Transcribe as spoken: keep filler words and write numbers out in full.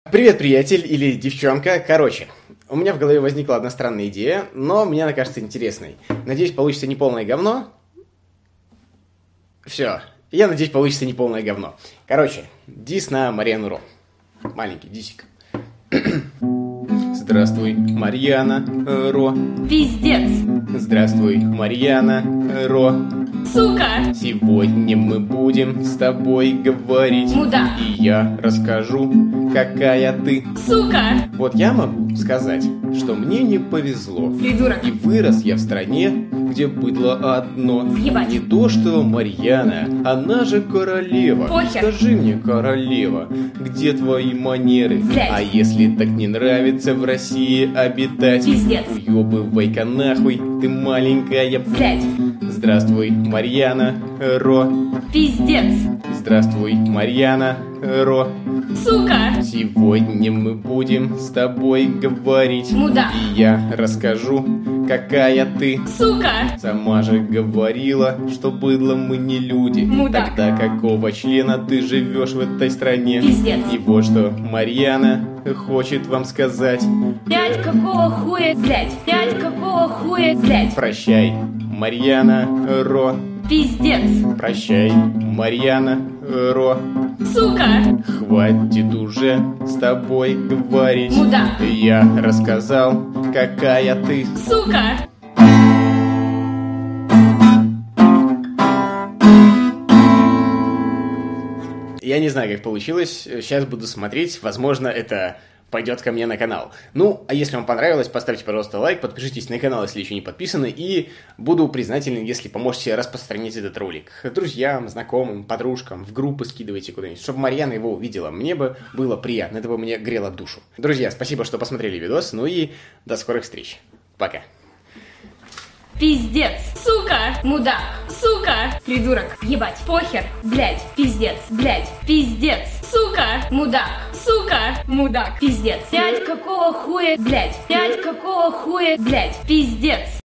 Привет, приятель или девчонка. Короче, у меня в голове возникла одна странная идея, но мне она кажется интересной. Надеюсь, получится не полное говно. Все. Я надеюсь, получится не полное говно. Короче, дис на Марьяну Ро. Маленький дисик. Здравствуй, Марьяна Ро. Пиздец. Здравствуй, Марьяна Ро. Сука. Сегодня мы будем с тобой говорить. Мудак. И я расскажу, какая ты. Сука. Вот я могу сказать, что мне не повезло. Придурок. И вырос я в стране, где быдло одно. Ебать. Не то что Марьяна, она же королева. Похер. Скажи мне, королева, где твои манеры? Блядь. А если так не нравится в России обитать? Пиздец. Уёбывай-ка нахуй, ты маленькая. Блядь. Здравствуй, Марьяна Ро. Пиздец. Здравствуй, Марьяна Ро. Сука. Сегодня мы будем с тобой говорить. Мудак. И я расскажу, какая ты. Сука. Сама же говорила, что быдло мы не люди. Мудак. Тогда какого члена ты живешь в этой стране? Пиздец. И вот что Марьяна хочет вам сказать. Пять какого хуя, блядь? Пять какого хуя, блядь? Прощай, Марьяна Ро. Пиздец. Прощай, Марьяна Ро. Сука. Хватит уже с тобой говорить. Мудак. Я рассказал, какая ты. Сука. Я не знаю, как получилось. Сейчас буду смотреть. Возможно, это пойдет ко мне на канал. Ну, а если вам понравилось, поставьте, пожалуйста, лайк, подпишитесь на канал, если еще не подписаны, и буду признателен, если поможете распространить этот ролик друзьям, знакомым, подружкам, в группы скидывайте куда-нибудь, чтобы Марьяна его увидела. Мне бы было приятно, это бы мне грело душу. Друзья, спасибо, что посмотрели видос, ну и до скорых встреч. Пока. Пиздец. Сука. Мудак. Сука. Придурок. Ебать. Похер. Блядь. Пиздец. Блядь. Пиздец. Сука. Мудак. Сука. Мудак. Пиздец. Пять какого хуя, блядь? Пять какого хуя, блядь? Пиздец.